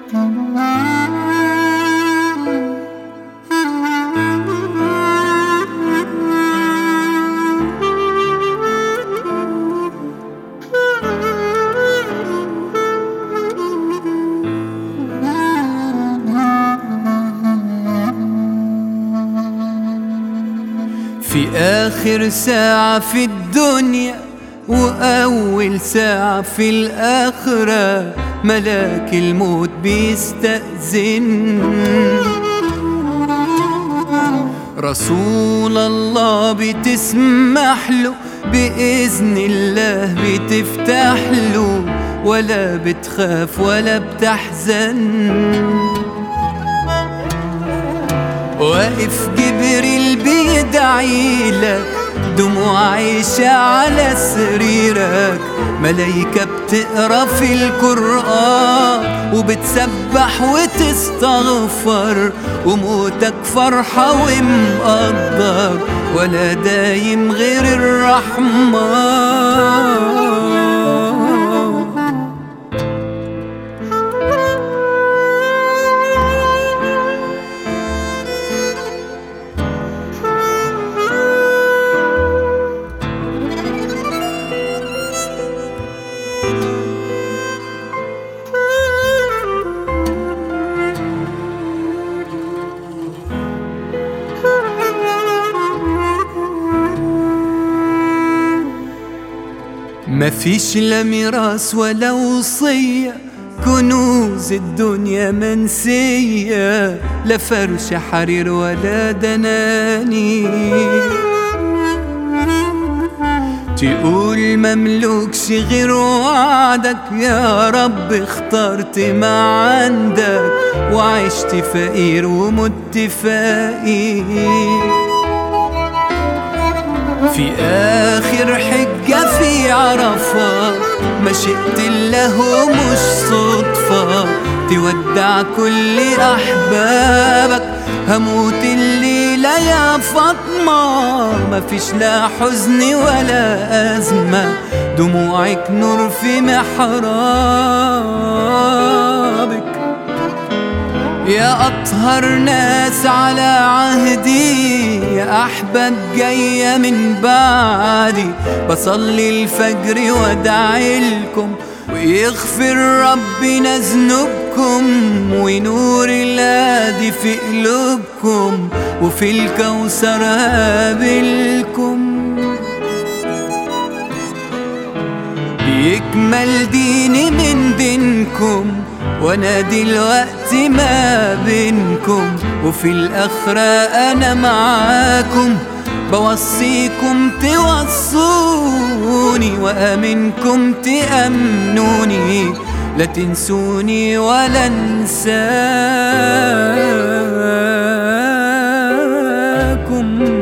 في آخر ساعة في الدنيا وأول ساعة في الآخرة ملاك الموت بيستأذن. رسول الله بتسمح له بإذن الله بتفتح له، ولا بتخاف ولا بتحزن. واقف جبريل بيدعيلك، دموع عايشة على سريرك، ملايكة بتقرا في القرآن وبتسبح وتستغفر، وموتك فرحة ومقدر ولا دايم غير الرحمن. مفيش لا ميراث ولا وصية، كنوز الدنيا منسية، لا فرش حرير ولا دناني. تقول مملوكش غير وعدك، يا رب اخترت ما عندك، وعشت فقير ومت فقير. في آخر حجة في عرفة مشيت الله مش صدفة، تودع كل أحبابك، هموت الليلة يا فاطمة. مفيش لا حزن ولا أزمة، دموعك نور في محرابك. يا أطهر ناس على عهدي، يا أحباب جاية من بعدي، بصلي الفجر وادعي لكم، ويغفر ربنا ذنوبكم، ونور الهادي في قلوبكم، وفي الكوثر هقابلكم. يكمل ديني من دينكم، وانا دلوقتي ما بينكم، وفي الآخرة انا معاكم، بوصيكم توصوني، وامنكم تأمنوني، لا تنسوني ولا انساكم.